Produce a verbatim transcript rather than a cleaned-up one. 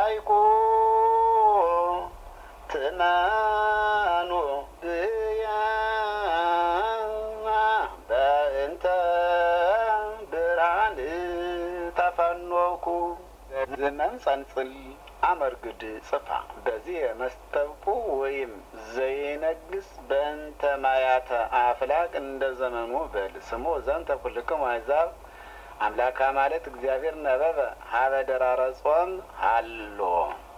ጸላይኩ ትናኑ ብያ በእንተ ብርሃን ተፈኖኩ ዘመን ጸንጽል አመርግድ ጽፋ በዚህ የመስተብቁ ወይም ዘይነግስ በእንተ ማያተ አፍላቅ እንደ ዘመኑ በል ስሙ ዘንተ ኩልክሙ አሕዛብ አምላካ ማለት እግዚአብሔር ነበበ ሀበ ደራረ ጾም ሃሎ